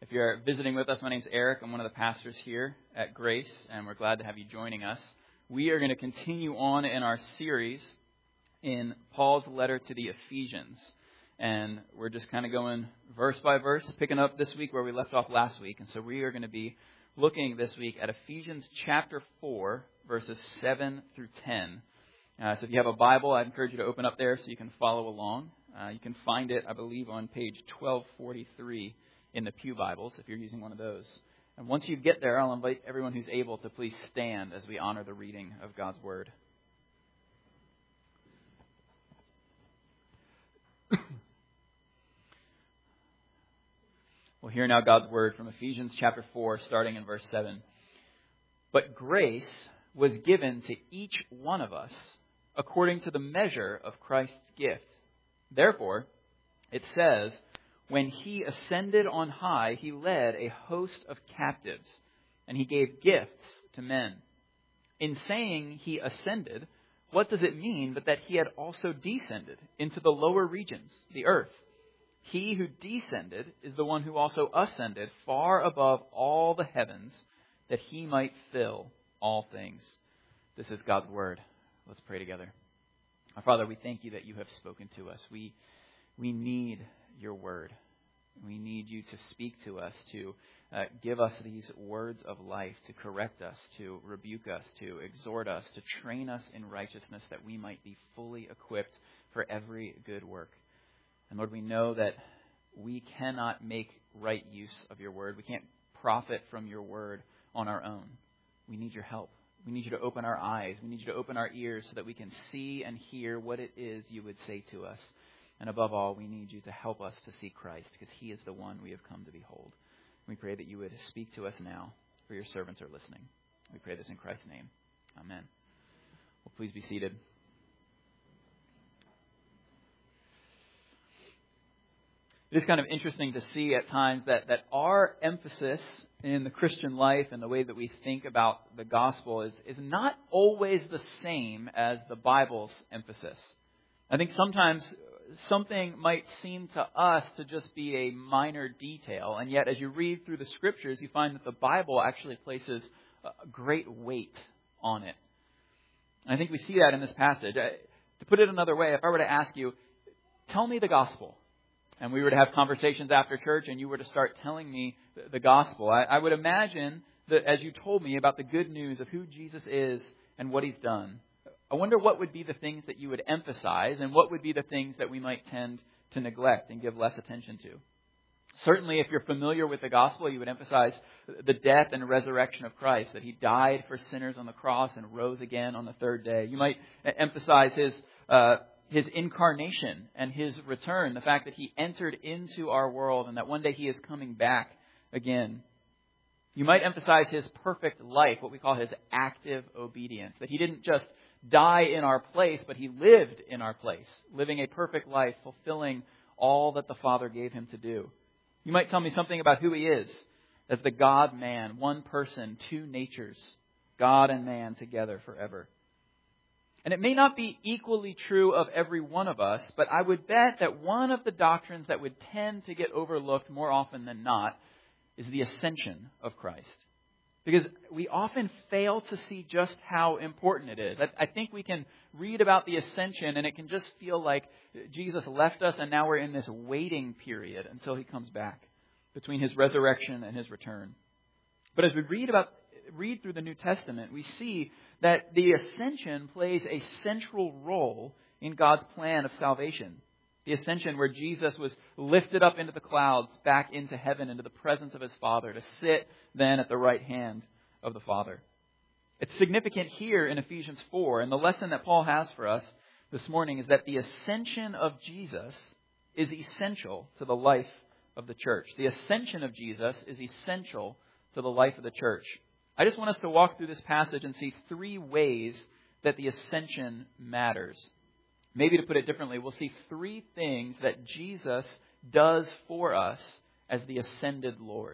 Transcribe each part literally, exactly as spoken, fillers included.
If you're visiting with us, my name's Eric. I'm one of the pastors here at Grace, and we're glad to have you joining us. We are going to continue on in our series in Paul's letter to the Ephesians. And we're just kind of going verse by verse, picking up this week where we left off last week. And so we are going to be looking this week at Ephesians chapter four, verses seven through ten. Uh, so if you have a Bible, I'd encourage you to open up there so you can follow along. Uh, you can find it, I believe, on page twelve forty-three in the Pew Bibles, if you're using one of those. And once you get there, I'll invite everyone who's able to please stand as we honor the reading of God's Word. We'll hear now God's Word from Ephesians chapter four, starting in verse seven. But grace was given to each one of us according to the measure of Christ's gift. Therefore, it says, when he ascended on high, he led a host of captives, and he gave gifts to men. In saying he ascended, what does it mean but that he had also descended into the lower regions, the earth? He who descended is the one who also ascended far above all the heavens, that he might fill all things. This is God's word. Let's pray together. Our Father, we thank you that you have spoken to us. We we need your word. We need you to speak to us, to uh, give us these words of life, to correct us, to rebuke us, to exhort us, to train us in righteousness, that we might be fully equipped for every good work. And Lord, we know that we cannot make right use of your word. We can't profit from your word on our own. We need your help. We need you to open our eyes. We need you to open our ears so that we can see and hear what it is you would say to us. And above all, we need you to help us to see Christ, because he is the one we have come to behold. We pray that you would speak to us now, for your servants are listening. We pray this in Christ's name. Amen. Well, please be seated. It is kind of interesting to see at times that, that our emphasis in the Christian life and the way that we think about the gospel is, is not always the same as the Bible's emphasis. I think sometimes something might seem to us to just be a minor detail, and yet as you read through the scriptures, you find that the Bible actually places a great weight on it. And I think we see that in this passage. I, to put it another way, if I were to ask you, tell me the gospel, and we were to have conversations after church, and you were to start telling me the, the gospel, I, I would imagine that as you told me about the good news of who Jesus is and what he's done, I wonder what would be the things that you would emphasize and what would be the things that we might tend to neglect and give less attention to. Certainly, if you're familiar with the gospel, you would emphasize the death and resurrection of Christ, that he died for sinners on the cross and rose again on the third day. You might emphasize his uh, his incarnation and his return, the fact that he entered into our world and that one day he is coming back again. You might emphasize his perfect life, what we call his active obedience, that he didn't just die in our place, but he lived in our place, living a perfect life, fulfilling all that the Father gave him to do. You might tell me something about who he is as the God-man, one person, two natures, God and man together forever. And it may not be equally true of every one of us, but I would bet that one of the doctrines that would tend to get overlooked more often than not is the ascension of Christ. Because we often fail to see just how important it is. I think we can read about the ascension and it can just feel like Jesus left us and now we're in this waiting period until he comes back between his resurrection and his return. But as we read about read through the New Testament, we see that the ascension plays a central role in God's plan of salvation. The ascension where Jesus was lifted up into the clouds, back into heaven, into the presence of his Father, to sit then at the right hand of the Father. It's significant here in Ephesians four, and the lesson that Paul has for us this morning is that the ascension of Jesus is essential to the life of the church. The ascension of Jesus is essential to the life of the church. I just want us to walk through this passage and see three ways that the ascension matters. Maybe to put it differently, we'll see three things that Jesus does for us as the ascended Lord.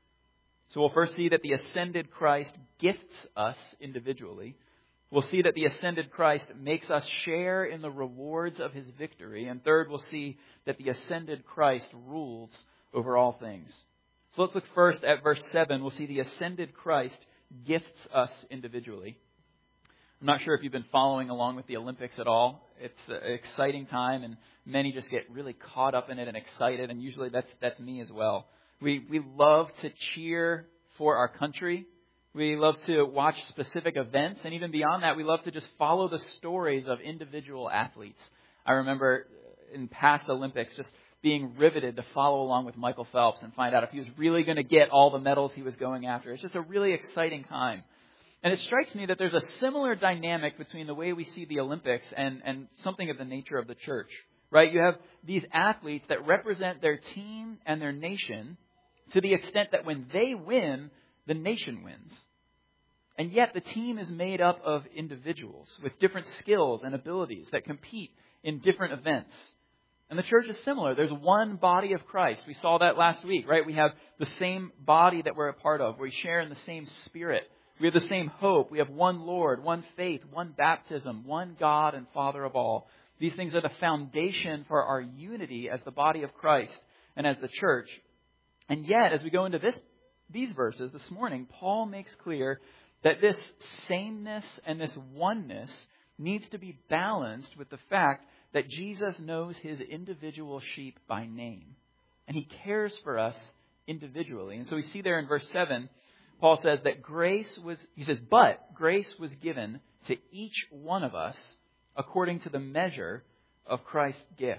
So we'll first see that the ascended Christ gifts us individually. We'll see that the ascended Christ makes us share in the rewards of his victory. And third, we'll see that the ascended Christ rules over all things. So let's look first at verse seven. We'll see the ascended Christ gifts us individually. I'm not sure if you've been following along with the Olympics at all. It's an exciting time, and many just get really caught up in it and excited, and usually that's that's me as well. We we love to cheer for our country. We love to watch specific events, and even beyond that, we love to just follow the stories of individual athletes. I remember in past Olympics just being riveted to follow along with Michael Phelps and find out if he was really going to get all the medals he was going after. It's just a really exciting time. And it strikes me that there's a similar dynamic between the way we see the Olympics and, and something of the nature of the church, right? You have these athletes that represent their team and their nation to the extent that when they win, the nation wins. And yet the team is made up of individuals with different skills and abilities that compete in different events. And the church is similar. There's one body of Christ. We saw that last week, right? We have the same body that we're a part of. We share in the same Spirit. We have the same hope. We have one Lord, one faith, one baptism, one God and Father of all. These things are the foundation for our unity as the body of Christ and as the church. And yet, as we go into this, these verses this morning, Paul makes clear that this sameness and this oneness needs to be balanced with the fact that Jesus knows his individual sheep by name. And he cares for us individually. And so we see there in verse seven, Paul says that grace was, he says, but grace was given to each one of us according to the measure of Christ's gift.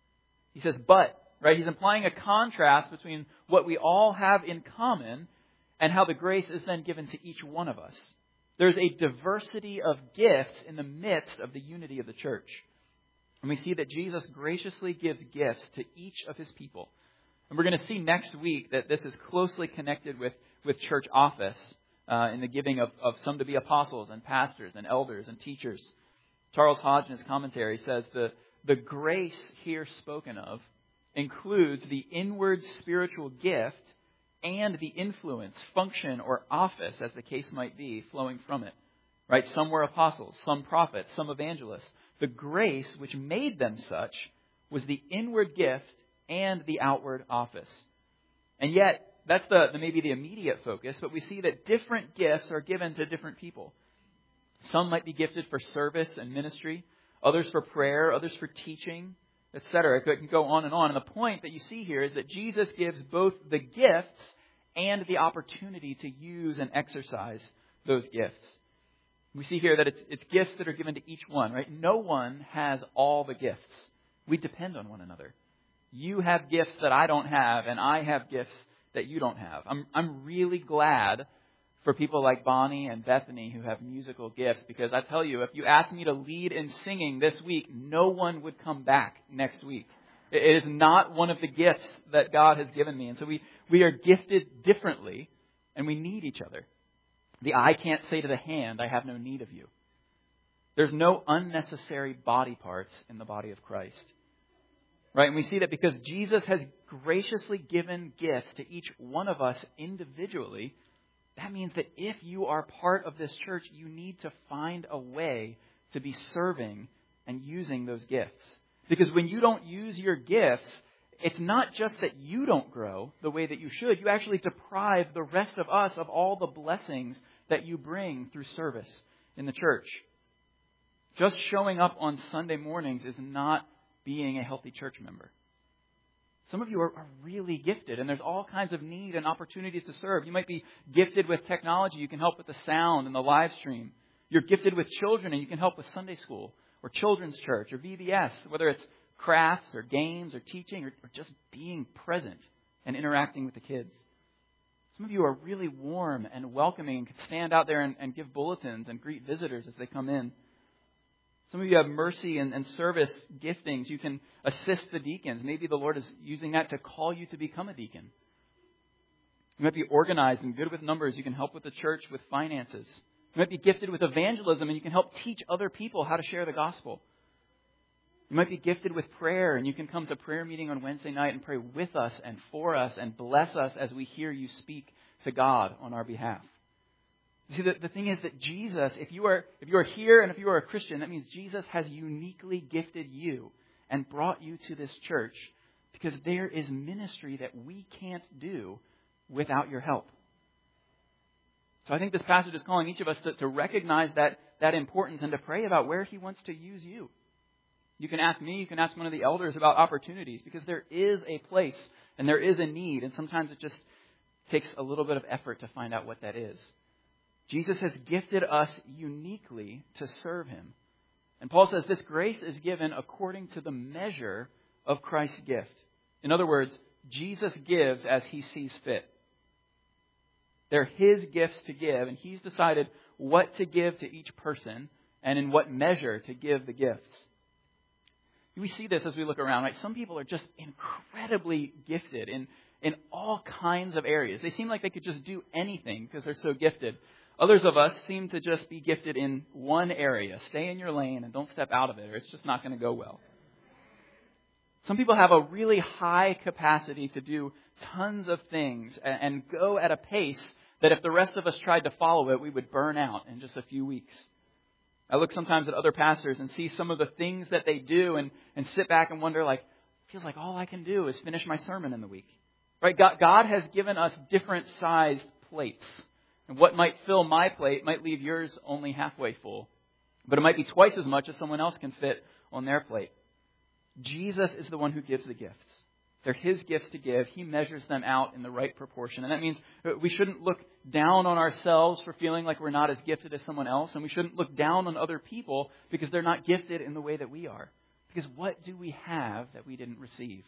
He says, but, right? He's implying a contrast between what we all have in common and how the grace is then given to each one of us. There's a diversity of gifts in the midst of the unity of the church. And we see that Jesus graciously gives gifts to each of his people. And we're going to see next week that this is closely connected with, with church office uh, in the giving of, of some to be apostles and pastors and elders and teachers. Charles Hodge in his commentary says the, the grace here spoken of includes the inward spiritual gift and the influence, function, or office, as the case might be, flowing from it. Right? Some were apostles, some prophets, some evangelists. The grace which made them such was the inward gift and the outward office. And yet, that's the, the maybe the immediate focus, but we see that different gifts are given to different people. Some might be gifted for service and ministry, others for prayer, others for teaching, et cetera. It can go on and on. And the point that you see here is that Jesus gives both the gifts and the opportunity to use and exercise those gifts. We see here that it's, it's gifts that are given to each one, right? No one has all the gifts. We depend on one another. You have gifts that I don't have, and I have gifts that you don't have. I'm, I'm really glad for people like Bonnie and Bethany who have musical gifts, because I tell you, if you asked me to lead in singing this week, no one would come back next week. It is not one of the gifts that God has given me. And so we, we are gifted differently, and we need each other. The eye can't say to the hand, I have no need of you. There's no unnecessary body parts in the body of Christ. Right? And we see that because Jesus has graciously given gifts to each one of us individually, that means that if you are part of this church, you need to find a way to be serving and using those gifts. Because when you don't use your gifts, it's not just that you don't grow the way that you should. You actually deprive the rest of us of all the blessings that you bring through service in the church. Just showing up on Sunday mornings is not being a healthy church member. Some of you are, are really gifted, and there's all kinds of need and opportunities to serve. You might be gifted with technology. You can help with the sound and the live stream. You're gifted with children, and you can help with Sunday school or children's church or V B S, whether it's crafts or games or teaching or, or just being present and interacting with the kids. Some of you are really warm and welcoming and can stand out there and, and give bulletins and greet visitors as they come in. Some of you have mercy and, and service giftings. You can assist the deacons. Maybe the Lord is using that to call you to become a deacon. You might be organized and good with numbers. You can help with the church with finances. You might be gifted with evangelism and you can help teach other people how to share the gospel. You might be gifted with prayer and you can come to prayer meeting on Wednesday night and pray with us and for us and bless us as we hear you speak to God on our behalf. You see, the, the thing is that Jesus, if you are if you are here and if you are a Christian, that means Jesus has uniquely gifted you and brought you to this church because there is ministry that we can't do without your help. So I think this passage is calling each of us to, to recognize that, that importance and to pray about where He wants to use you. You can ask me, you can ask one of the elders about opportunities, because there is a place and there is a need, and sometimes it just takes a little bit of effort to find out what that is. Jesus has gifted us uniquely to serve Him. And Paul says this grace is given according to the measure of Christ's gift. In other words, Jesus gives as He sees fit. They're His gifts to give, and He's decided what to give to each person and in what measure to give the gifts. We see this as we look around, right? Some people are just incredibly gifted in, in all kinds of areas. They seem like they could just do anything because they're so gifted. Others of us seem to just be gifted in one area. Stay in your lane and don't step out of it, or it's just not going to go well. Some people have a really high capacity to do tons of things and, and go at a pace that if the rest of us tried to follow it, we would burn out in just a few weeks. I look sometimes at other pastors and see some of the things that they do and, and sit back and wonder, like, it feels like all I can do is finish my sermon in the week. Right? God, God has given us different sized plates. And what might fill my plate might leave yours only halfway full. But it might be twice as much as someone else can fit on their plate. Jesus is the one who gives the gifts. They're His gifts to give. He measures them out in the right proportion. And that means we shouldn't look down on ourselves for feeling like we're not as gifted as someone else. And we shouldn't look down on other people because they're not gifted in the way that we are. Because what do we have that we didn't receive?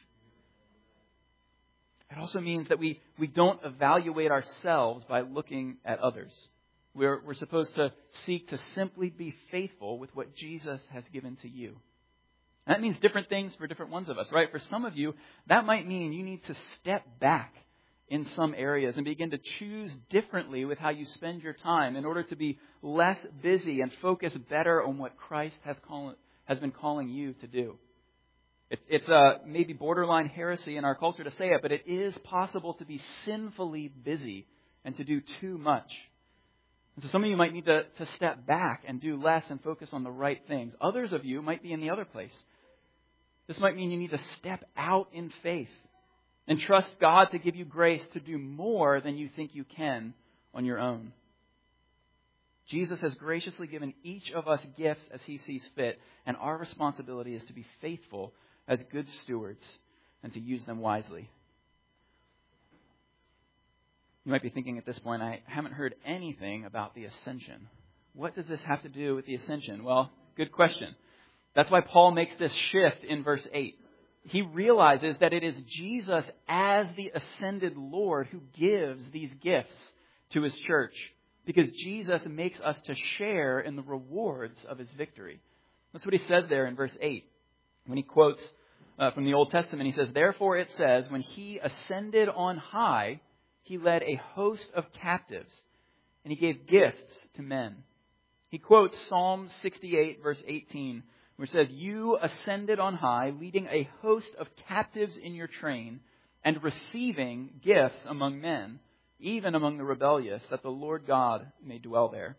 It also means that we, we don't evaluate ourselves by looking at others. We're, we're supposed to seek to simply be faithful with what Jesus has given to you. And that means different things for different ones of us, right? For some of you, that might mean you need to step back in some areas and begin to choose differently with how you spend your time in order to be less busy and focus better on what Christ has, call, has been calling you to do. It's, it's uh, maybe borderline heresy in our culture to say it, but it is possible to be sinfully busy and to do too much. And so some of you might need to, to step back and do less and focus on the right things. Others of you might be in the other place. This might mean you need to step out in faith and trust God to give you grace to do more than you think you can on your own. Jesus has graciously given each of us gifts as He sees fit, and our responsibility is to be faithful as good stewards and to use them wisely. You might be thinking at this point, I haven't heard anything about the ascension. What does this have to do with the ascension? Well, good question. That's why Paul makes this shift in verse eight. He realizes that it is Jesus as the ascended Lord who gives these gifts to His church, because Jesus makes us to share in the rewards of His victory. That's what he says there in verse eight. When he quotes uh, from the Old Testament, he says, "Therefore it says, when He ascended on high, He led a host of captives, and He gave gifts to men." He quotes Psalm sixty-eight, verse eighteen, where it says, "You ascended on high, leading a host of captives in your train, and receiving gifts among men, even among the rebellious, that the Lord God may dwell there."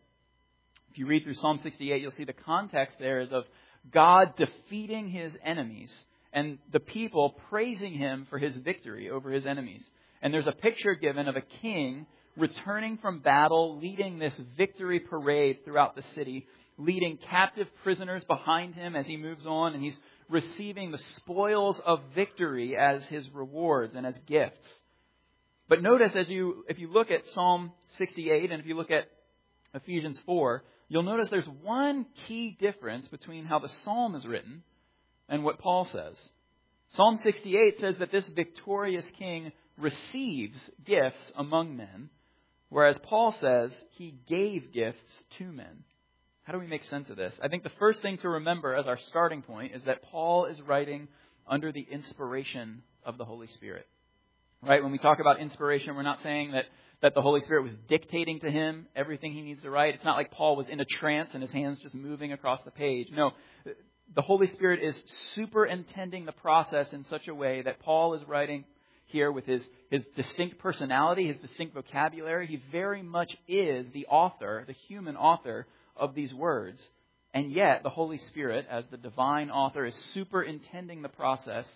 If you read through Psalm sixty-eight, you'll see the context there is of God defeating His enemies and the people praising Him for His victory over His enemies. And there's a picture given of a king returning from battle, leading this victory parade throughout the city, leading captive prisoners behind him as he moves on, and he's receiving the spoils of victory as his rewards and as gifts. But notice as you, if you look at Psalm sixty-eight and if you look at Ephesians four, you'll notice there's one key difference between how the psalm is written and what Paul says. Psalm sixty-eight says that this victorious king receives gifts among men, whereas Paul says He gave gifts to men. How do we make sense of this? I think the first thing to remember as our starting point is that Paul is writing under the inspiration of the Holy Spirit. Right? When we talk about inspiration, we're not saying that, that the Holy Spirit was dictating to him everything he needs to write. It's not like Paul was in a trance and his hands just moving across the page. No, the Holy Spirit is superintending the process in such a way that Paul is writing here with his, his distinct personality, his distinct vocabulary. He very much is the author, the human author of these words. And yet the Holy Spirit, as the divine author, is superintending the process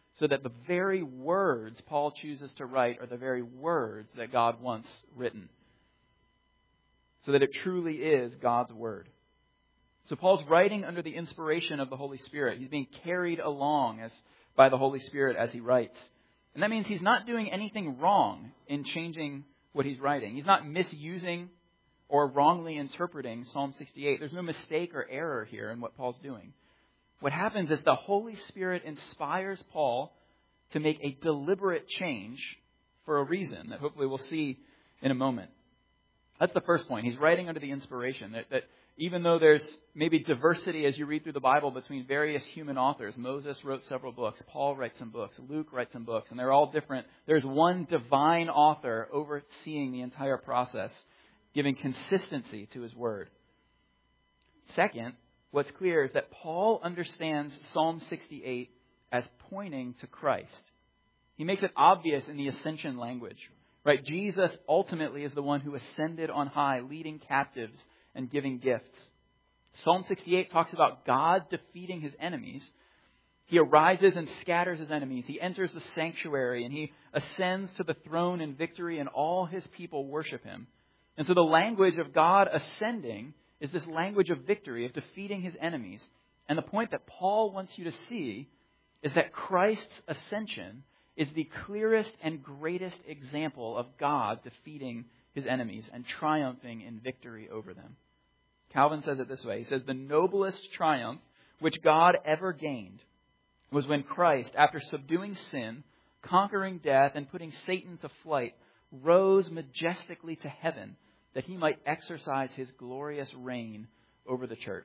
so that the very words Paul chooses to write are the very words that God wants written, so that it truly is God's Word. So Paul's writing under the inspiration of the Holy Spirit. He's being carried along as by the Holy Spirit as he writes. And that means he's not doing anything wrong in changing what he's writing. He's not misusing or wrongly interpreting Psalm sixty-eight. There's no mistake or error here in what Paul's doing. What happens is the Holy Spirit inspires Paul to make a deliberate change for a reason that hopefully we'll see in a moment. That's the first point. He's writing under the inspiration that, that even though there's maybe diversity as you read through the Bible between various human authors, Moses wrote several books, Paul writes some books, Luke writes some books, and they're all different. There's one divine author overseeing the entire process, giving consistency to his word. Second, what's clear is that Paul understands Psalm sixty-eight as pointing to Christ. He makes it obvious in the ascension language. Right? Jesus ultimately is the one who ascended on high, leading captives and giving gifts. Psalm sixty-eight talks about God defeating his enemies. He arises and scatters his enemies. He enters the sanctuary and he ascends to the throne in victory, and all his people worship him. And so the language of God ascending is this language of victory, of defeating his enemies. And the point that Paul wants you to see is that Christ's ascension is the clearest and greatest example of God defeating his enemies and triumphing in victory over them. Calvin says it this way. He says, the noblest triumph which God ever gained was when Christ, after subduing sin, conquering death, and putting Satan to flight, rose majestically to heaven that he might exercise his glorious reign over the church.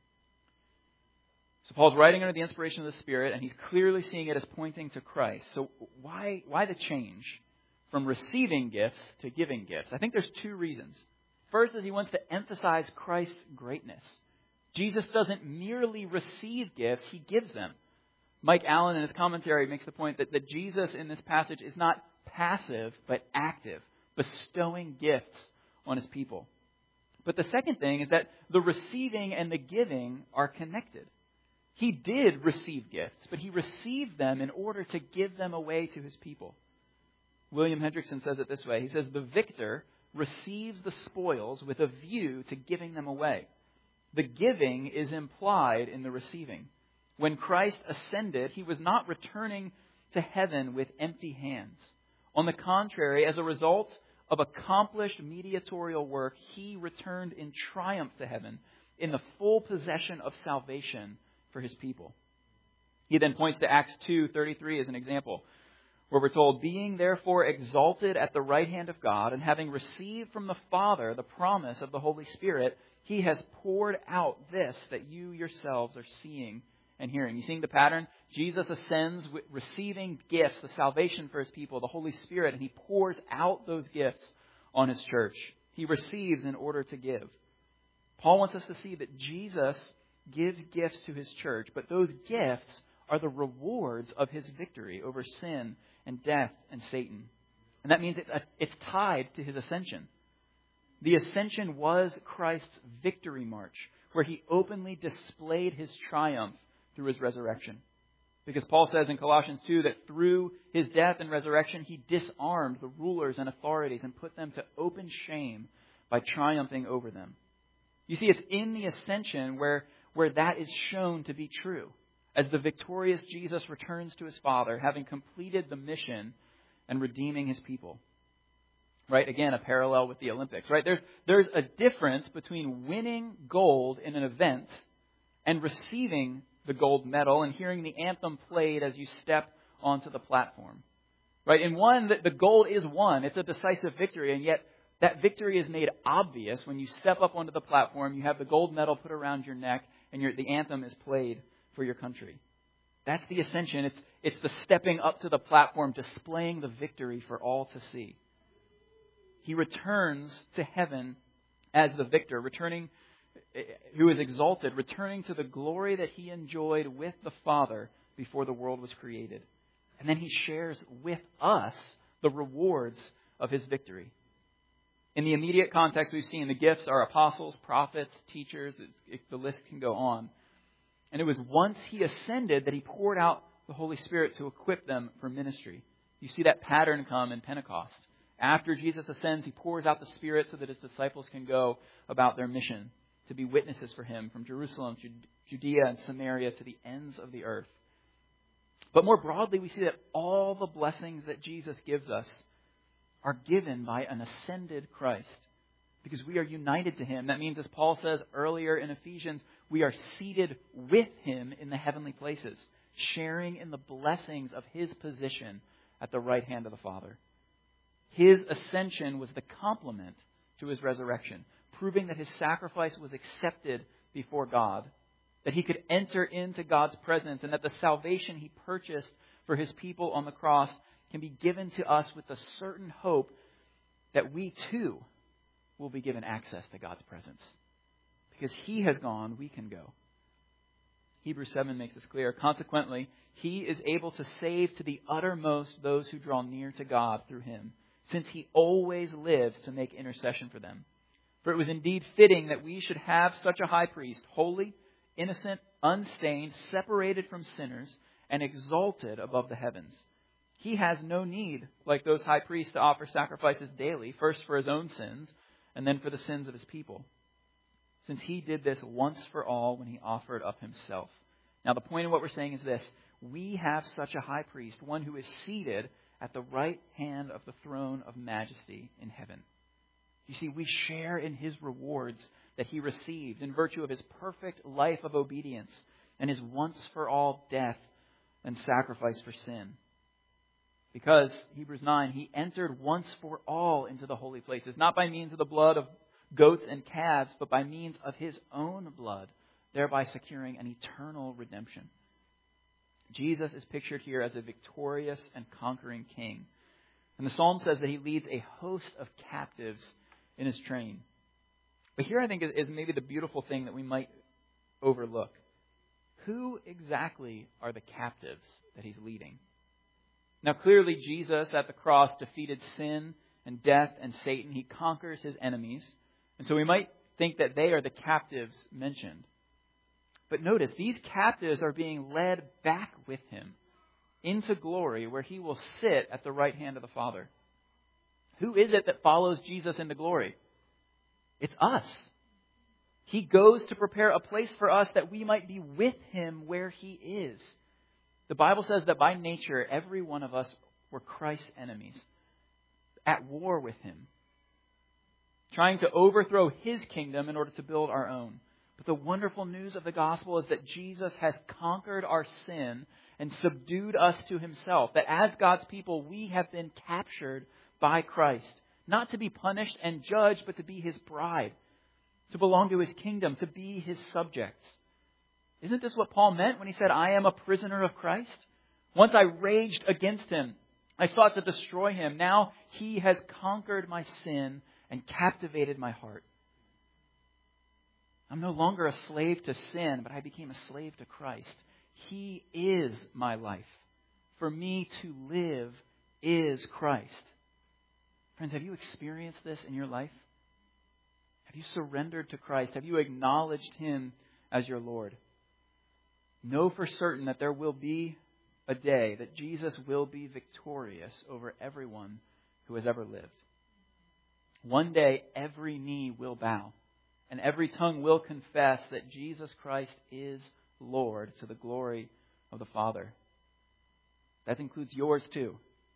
So Paul's writing under the inspiration of the Spirit, and he's clearly seeing it as pointing to Christ. So why, why the change from receiving gifts to giving gifts? I think there's two reasons. First is he wants to emphasize Christ's greatness. Jesus doesn't merely receive gifts, he gives them. Mike Allen in his commentary makes the point that, that Jesus in this passage is not passive, but active, bestowing gifts on his people. But the second thing is that the receiving and the giving are connected. He did receive gifts, but he received them in order to give them away to his people. William Hendrickson says it this way. He says, the victor receives the spoils with a view to giving them away. The giving is implied in the receiving. When Christ ascended, he was not returning to heaven with empty hands. On the contrary, as a result of accomplished mediatorial work, he returned in triumph to heaven in the full possession of salvation for his people. He then points to Acts two thirty-three as an example, where we're told, being therefore exalted at the right hand of God, and having received from the Father the promise of the Holy Spirit, he has poured out this that you yourselves are seeing and hearing. You seeing the pattern? Jesus ascends with receiving gifts, the salvation for his people, the Holy Spirit, and he pours out those gifts on his church. He receives in order to give. Paul wants us to see that Jesus gives gifts to his church, but those gifts are the rewards of his victory over sin and death and Satan. And that means it's, it's tied to his ascension. The ascension was Christ's victory march, where he openly displayed his triumph through his resurrection. Because Paul says in Colossians two that through his death and resurrection, he disarmed the rulers and authorities and put them to open shame by triumphing over them. You see, it's in the ascension where where that is shown to be true, as the victorious Jesus returns to his Father, having completed the mission and redeeming his people. Right? Again, a parallel with the Olympics. Right? There's, there's a difference between winning gold in an event and receiving the gold medal and hearing the anthem played as you step onto the platform. Right? In one, the, the gold is won. It's a decisive victory, and yet that victory is made obvious when you step up onto the platform, you have the gold medal put around your neck, and your, the anthem is played for your country. That's the ascension. It's, it's the stepping up to the platform, displaying the victory for all to see. He returns to heaven as the victor, returning, who is exalted, returning to the glory that he enjoyed with the Father before the world was created. And then he shares with us the rewards of his victory. In the immediate context, we've seen the gifts are apostles, prophets, teachers. It, it, the list can go on. And it was once he ascended that he poured out the Holy Spirit to equip them for ministry. You see that pattern come in Pentecost. After Jesus ascends, he pours out the Spirit so that his disciples can go about their mission to be witnesses for him from Jerusalem, Judea, and Samaria to the ends of the earth. But more broadly, we see that all the blessings that Jesus gives us are given by an ascended Christ because we are united to him. That means, as Paul says earlier in Ephesians, we are seated with him in the heavenly places, sharing in the blessings of his position at the right hand of the Father. His ascension was the complement to his resurrection, proving that his sacrifice was accepted before God, that he could enter into God's presence, and that the salvation he purchased for his people on the cross can be given to us with the certain hope that we too will be given access to God's presence. Because he has gone, we can go. Hebrews seven makes this clear. Consequently, he is able to save to the uttermost those who draw near to God through him, since he always lives to make intercession for them. For it was indeed fitting that we should have such a high priest, holy, innocent, unstained, separated from sinners, and exalted above the heavens. He has no need, like those high priests, to offer sacrifices daily, first for his own sins, and then for the sins of his people, since he did this once for all when he offered up himself. Now, the point of what we're saying is this. We have such a high priest, one who is seated at the right hand of the throne of majesty in heaven. You see, we share in his rewards that he received in virtue of his perfect life of obedience and his once-for-all death and sacrifice for sin. Because, Hebrews nine, he entered once for all into the holy places, not by means of the blood of goats and calves, but by means of his own blood, thereby securing an eternal redemption. Jesus is pictured here as a victorious and conquering king. And the psalm says that he leads a host of captives in his train. But here I think is maybe the beautiful thing that we might overlook. Who exactly are the captives that he's leading? Now clearly Jesus at the cross defeated sin and death and Satan. He conquers his enemies. And so we might think that they are the captives mentioned. But notice, these captives are being led back with him into glory where he will sit at the right hand of the Father. Who is it that follows Jesus into glory? It's us. He goes to prepare a place for us that we might be with him where he is. The Bible says that by nature, every one of us were Christ's enemies, at war with him, trying to overthrow his kingdom in order to build our own. But the wonderful news of the gospel is that Jesus has conquered our sin and subdued us to himself. That as God's people, we have been captured by Christ. Not to be punished and judged, but to be his bride. To belong to his kingdom, to be his subjects. Isn't this what Paul meant when he said, I am a prisoner of Christ? Once I raged against him. I sought to destroy him. Now he has conquered my sin and captivated my heart. I'm no longer a slave to sin, but I became a slave to Christ. He is my life. For me to live is Christ. Friends, have you experienced this in your life? Have you surrendered to Christ? Have you acknowledged him as your Lord? Know for certain that there will be a day that Jesus will be victorious over everyone who has ever lived. One day, every knee will bow. And every tongue will confess that Jesus Christ is Lord to the glory of the Father. That includes yours too.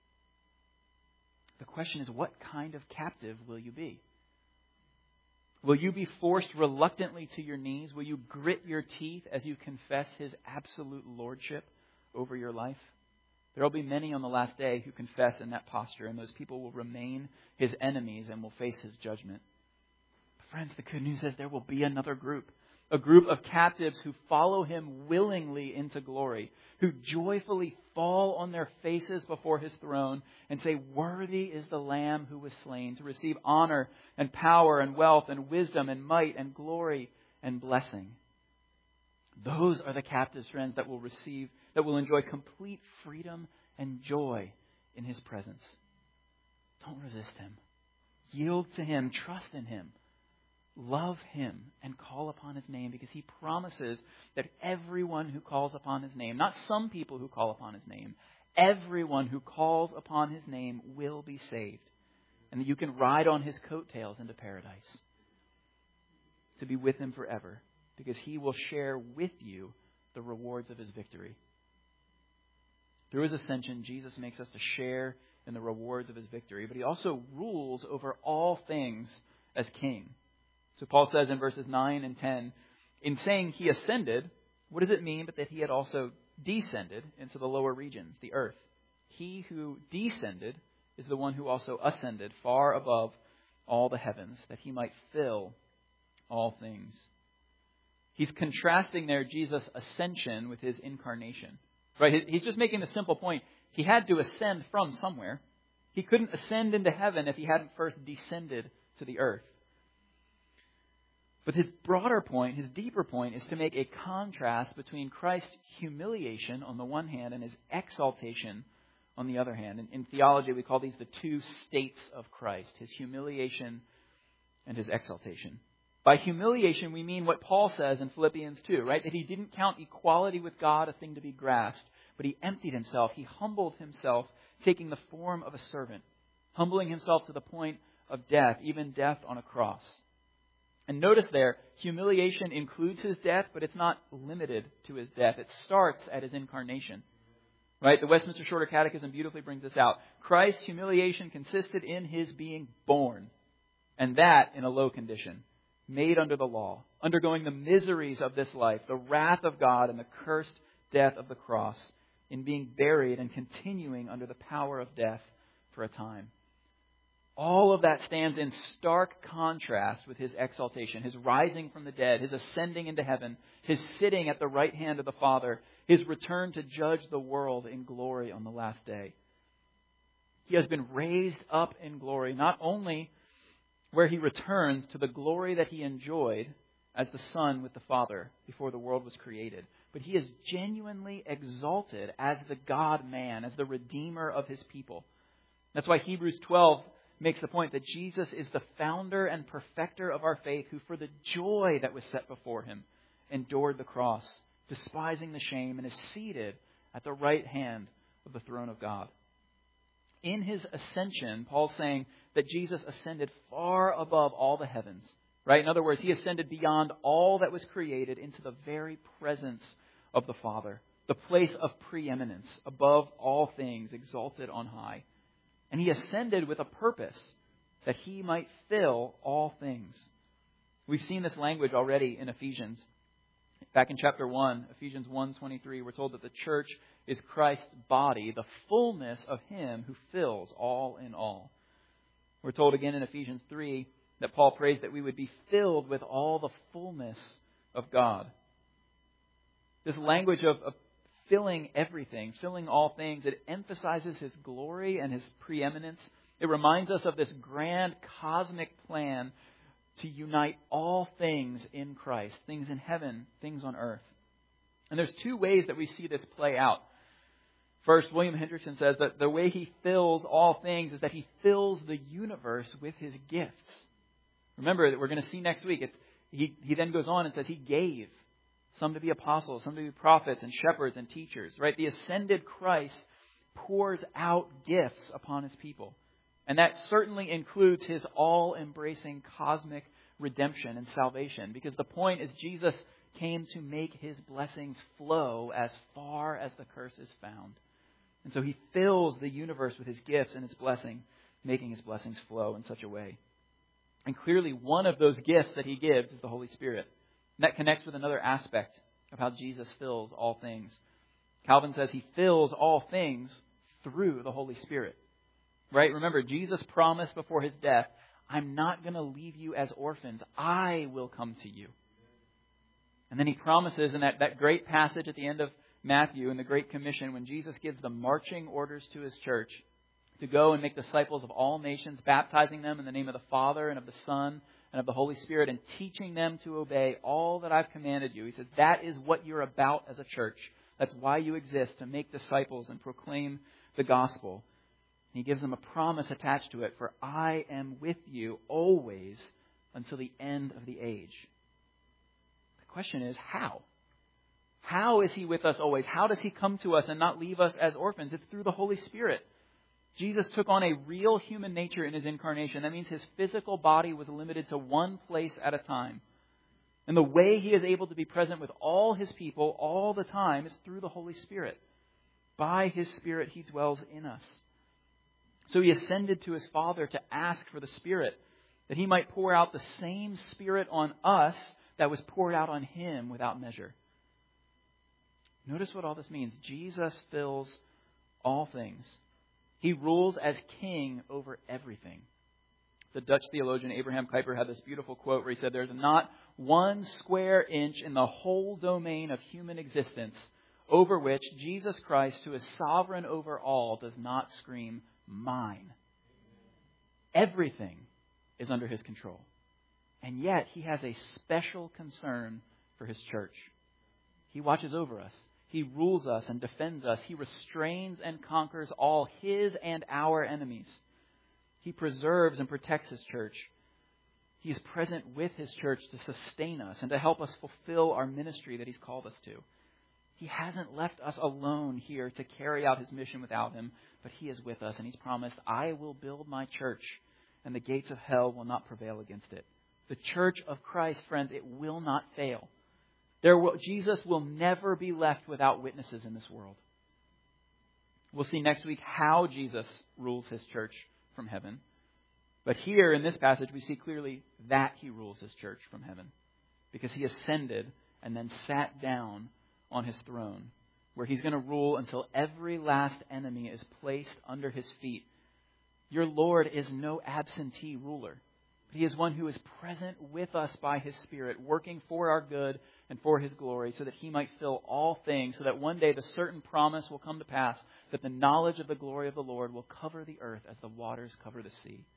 The question is, what kind of captive will you be? Will you be forced reluctantly to your knees? Will you grit your teeth as you confess his absolute lordship over your life? There will be many on the last day who confess in that posture, and those people will remain his enemies and will face his judgment. Friends, the good news is there will be another group, a group of captives who follow him willingly into glory, who joyfully fall on their faces before his throne and say, worthy is the Lamb who was slain to receive honor and power and wealth and wisdom and might and glory and blessing. Those are the captives, friends, that will receive, that will enjoy complete freedom and joy in his presence. Don't resist him. Yield to him. Trust in him. love him and call upon his name, because he promises that everyone who calls upon his name, not some people who call upon his name, everyone who calls upon his name will be saved. And that you can ride on his coattails into paradise to be with him forever, because he will share with you the rewards of his victory. Through his ascension, Jesus makes us to share in the rewards of his victory, but he also rules over all things as king. So Paul says in verses nine and ten, in saying he ascended, what does it mean but that he had also descended into the lower regions, the earth? He who descended is the one who also ascended far above all the heavens, that he might fill all things. He's contrasting there Jesus' ascension with his incarnation. Right? He's just making the simple point. He had to ascend from somewhere. He couldn't ascend into heaven if he hadn't first descended to the earth. But his broader point, his deeper point, is to make a contrast between Christ's humiliation on the one hand and his exaltation on the other hand. In, in theology, we call these the two states of Christ, his humiliation and his exaltation. By humiliation, we mean what Paul says in Philippians two, right? That he didn't count equality with God a thing to be grasped, but he emptied himself. He humbled himself, taking the form of a servant, humbling himself to the point of death, even death on a cross. And notice there, humiliation includes his death, but it's not limited to his death. It starts at his incarnation. Right? The Westminster Shorter Catechism beautifully brings this out. Christ's humiliation consisted in his being born, and that in a low condition, made under the law, undergoing the miseries of this life, the wrath of God and the cursed death of the cross, in being buried and continuing under the power of death for a time. All of that stands in stark contrast with his exaltation, his rising from the dead, his ascending into heaven, his sitting at the right hand of the Father, his return to judge the world in glory on the last day. He has been raised up in glory, not only where he returns to the glory that he enjoyed as the Son with the Father before the world was created, but he is genuinely exalted as the God-man, as the Redeemer of his people. That's why Hebrews twelve makes the point that Jesus is the founder and perfecter of our faith, who for the joy that was set before him endured the cross, despising the shame, and is seated at the right hand of the throne of God. In his ascension, Paul's saying that Jesus ascended far above all the heavens. Right? In other words, he ascended beyond all that was created into the very presence of the Father, the place of preeminence, above all things, exalted on high. And he ascended with a purpose, that he might fill all things. We've seen this language already in Ephesians. Back in chapter one, Ephesians one twenty-three, we're told that the church is Christ's body, the fullness of him who fills all in all. We're told again in Ephesians three that Paul prays that we would be filled with all the fullness of God. This language of, of filling everything, filling all things, it emphasizes his glory and his preeminence. It reminds us of this grand cosmic plan to unite all things in Christ, things in heaven, things on earth. And there's two ways that we see this play out. First, William Hendrickson says that the way he fills all things is that he fills the universe with his gifts. Remember that we're going to see next week. It's, he, he then goes on and says he gave some to be apostles, some to be prophets and shepherds and teachers. Right? The ascended Christ pours out gifts upon his people. And that certainly includes his all-embracing cosmic redemption and salvation. Because the point is Jesus came to make his blessings flow as far as the curse is found. And so he fills the universe with his gifts and his blessing, making his blessings flow in such a way. And clearly one of those gifts that he gives is the Holy Spirit. And that connects with another aspect of how Jesus fills all things. Calvin says he fills all things through the Holy Spirit. Right? Remember, Jesus promised before his death, I'm not going to leave you as orphans. I will come to you. And then he promises in that, that great passage at the end of Matthew in the Great Commission, when Jesus gives the marching orders to his church to go and make disciples of all nations, baptizing them in the name of the Father and of the Son and of the Holy Spirit, and teaching them to obey all that I've commanded you. He says that is what you're about as a church. That's why you exist, to make disciples and proclaim the gospel. And he gives them a promise attached to it, for I am with you always until the end of the age. The question is, how? How is he with us always? How does he come to us and not leave us as orphans? It's through the Holy Spirit. Jesus took on a real human nature in his incarnation. That means his physical body was limited to one place at a time. And the way he is able to be present with all his people all the time is through the Holy Spirit. By his Spirit, he dwells in us. So he ascended to his Father to ask for the Spirit, that he might pour out the same Spirit on us that was poured out on him without measure. Notice what all this means. Jesus fills all things. He rules as king over everything. The Dutch theologian Abraham Kuyper had this beautiful quote where he said, "There's not one square inch in the whole domain of human existence over which Jesus Christ, who is sovereign over all, does not scream, 'Mine.'" Everything is under his control. And yet he has a special concern for his church. He watches over us. He rules us and defends us. He restrains and conquers all his and our enemies. He preserves and protects his church. He is present with his church to sustain us and to help us fulfill our ministry that he's called us to. He hasn't left us alone here to carry out his mission without him, but he is with us, and he's promised, "I will build my church, and the gates of hell will not prevail against it." The church of Christ, friends, it will not fail. There will, Jesus will never be left without witnesses in this world. We'll see next week how Jesus rules his church from heaven. But here in this passage, we see clearly that he rules his church from heaven, because he ascended and then sat down on his throne, where he's going to rule until every last enemy is placed under his feet. Your Lord is no absentee ruler, but he is one who is present with us by his Spirit, working for our good and for his glory, so that he might fill all things, so that one day the certain promise will come to pass, that the knowledge of the glory of the Lord will cover the earth as the waters cover the sea.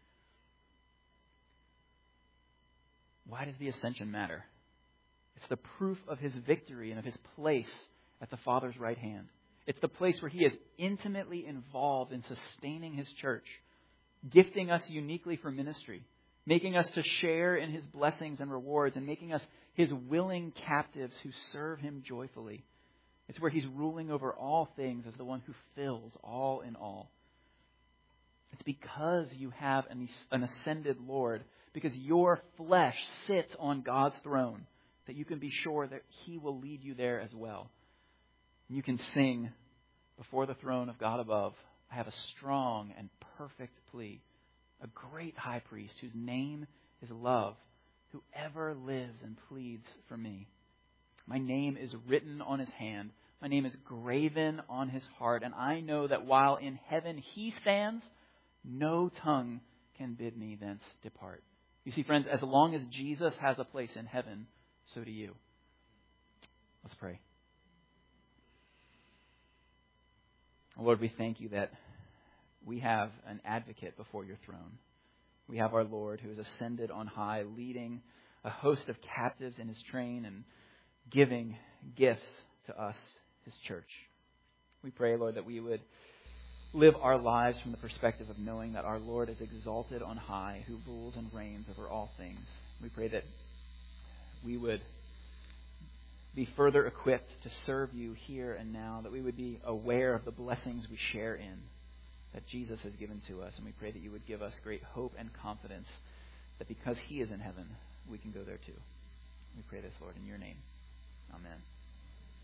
Why does the ascension matter? It's the proof of his victory and of his place at the Father's right hand. It's the place where he is intimately involved in sustaining his church, gifting us uniquely for ministry, making us to share in his blessings and rewards, and making us his willing captives who serve him joyfully. It's where he's ruling over all things as the one who fills all in all. It's because you have an ascended Lord, because your flesh sits on God's throne, that you can be sure that he will lead you there as well. And you can sing before the throne of God above, "I have a strong and perfect plea, a great high priest whose name is love, who ever lives and pleads for me. My name is written on his hand. My name is graven on his heart. And I know that while in heaven he stands, no tongue can bid me thence depart." You see, friends, as long as Jesus has a place in heaven, so do you. Let's pray. Lord, we thank you that we have an advocate before your throne. We have our Lord who is ascended on high, leading a host of captives in his train and giving gifts to us, his church. We pray, Lord, that we would live our lives from the perspective of knowing that our Lord is exalted on high, who rules and reigns over all things. We pray that we would be further equipped to serve you here and now, that we would be aware of the blessings we share in, that Jesus has given to us. And we pray that you would give us great hope and confidence that because he is in heaven, we can go there too. We pray this, Lord, in your name. Amen.